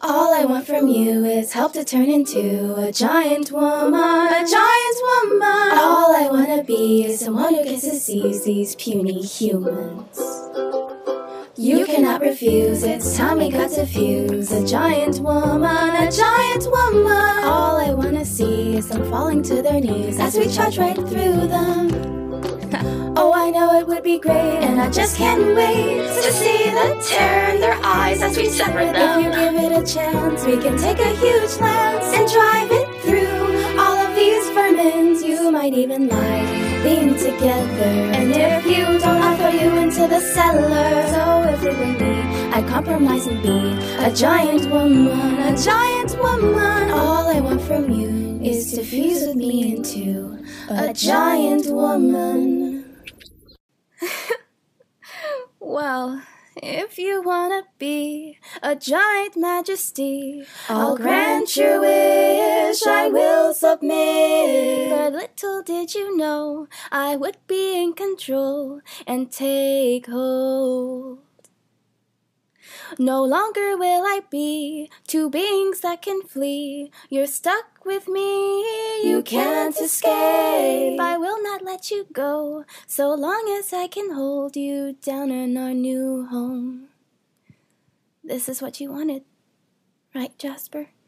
All I want from you is help to turn into a giant woman. A giant woman. All I wanna be is someone who gets to seize these puny humans. You cannot refuse, it's time we got to fuse. A giant woman, a giant woman. All I wanna see is them falling to their knees as we charge right through them. Oh, I know it would be great, and I just can't wait to see the terror in their eyes as we separate them. If you give it a chance, we can take a huge lance and drive it through all of these vermins. You might even like being together, and if you don't, I'll throw you into the cellar. So if it were me, I'd compromise and be a giant woman, a giant woman. All I want from you is to fuse with me into a giant woman. Well, if you wanna be a giant majesty, I'll grant your wish, I will submit. But little did you know, I would be in control and take hold. No longer will I be two beings that can flee. You're stuck with me, you can't escape. I will not let you go, so long as I can hold you down in our new home. This is what you wanted, right, Jasper?